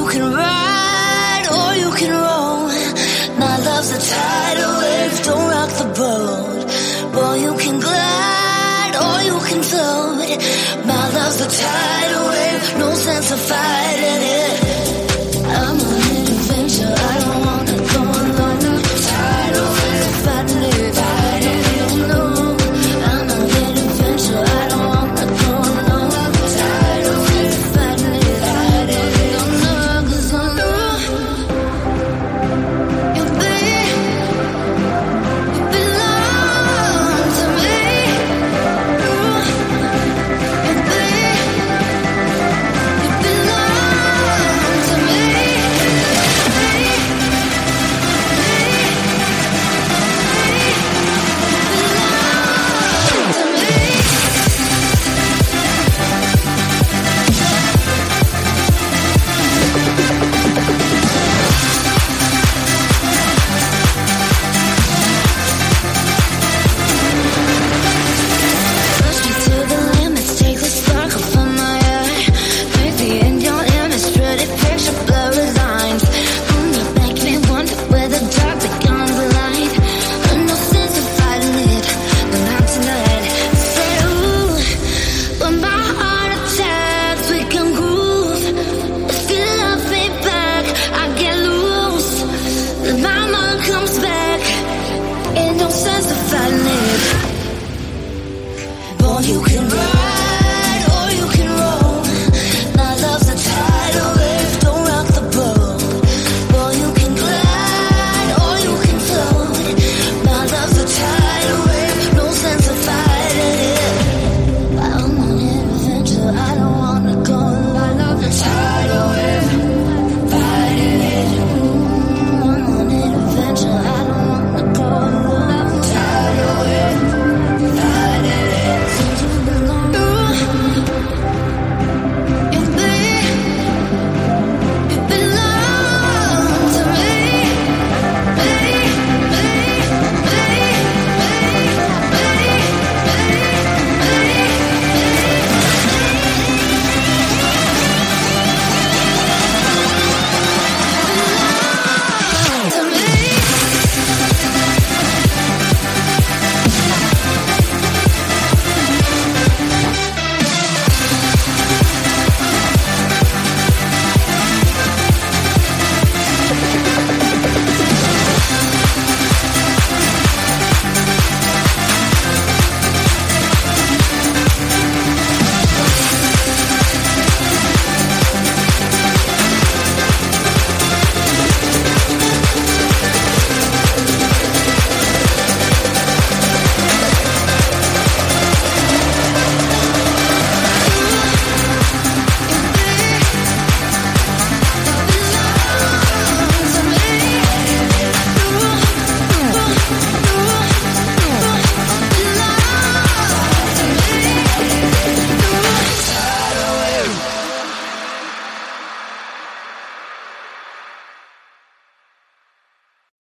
can ride or you can roll. My love's a tidal wave, don't rock the boat. Boy, you can glide or you can float. My love's a tidal wave, no sense of fighting it. I'm on an adventure, I don't